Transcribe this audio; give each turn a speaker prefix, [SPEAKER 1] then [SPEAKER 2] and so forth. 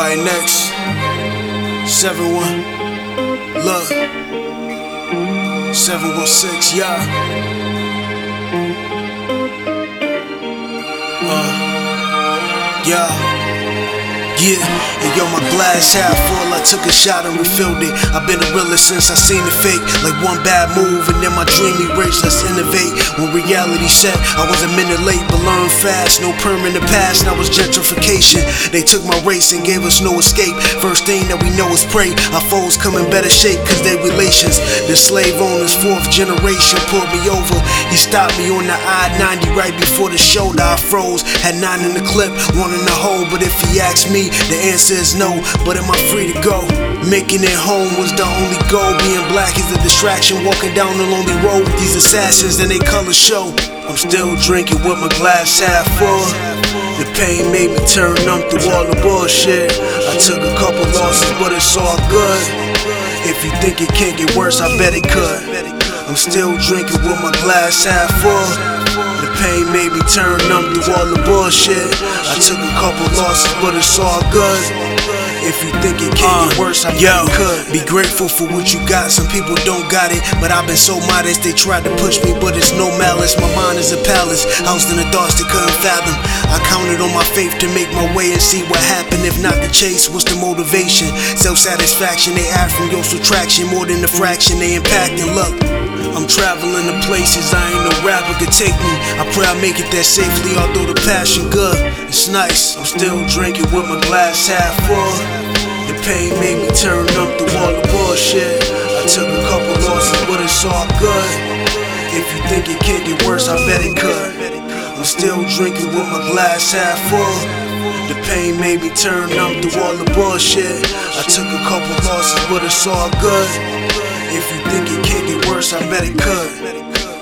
[SPEAKER 1] Alright, next. 7-1. Look. 716, yeah. Yeah, and yo, my glass half full, I took a shot and refilled it. I've been a realist since I seen the fake. Like one bad move and then my dream erased, let's innovate. When reality set, I was a minute late, but learned fast. No permanent past, now it's gentrification. They took my race and gave us no escape. First thing that we know is pray. Our foes come in better shape cause they relations. The slave owners, fourth generation, pulled me over. He stopped me on the I-90 right before the shoulder. I froze, had 9 in the clip, 1 in the hole. But if he asked me, the answer is no. But am I free to go? Making it home was the only goal. Being black is a distraction. Walking down the lonely road with these assassins and they colors show. I'm still drinking with my glass half full. The pain made me turn numb through all the bullshit. I took a couple losses, but it's all good. If you think it can't get worse, I bet it could. I'm still drinking with my glass half full. The pain made me turn numb through all the bullshit. I took a couple losses, but it's all good. If you think it can't get worse, I bet it could. Be grateful for what you got, some people don't got it. But I've been so modest, they tried to push me, but it's no malice. My mind is a palace, housed in the thoughts they couldn't fathom. I counted on my faith to make my way and see what happened. If not the chase, what's the motivation? Self-satisfaction, they add from your subtraction. More than a fraction, they impact. And look, I'm traveling to places I ain't no rapper could take me. I pray I make it there safely, although the passion good. It's nice, I'm still drinking with my glass half full. The pain made me turn numb through all the bullshit. I took a couple losses, but it's all good. If you think it can't get worse, I bet it could. I'm still drinking with my glass half full. The pain made me turn numb through all the bullshit. I took a couple losses, but it's all good. If you think it can't get worse, I bet it could.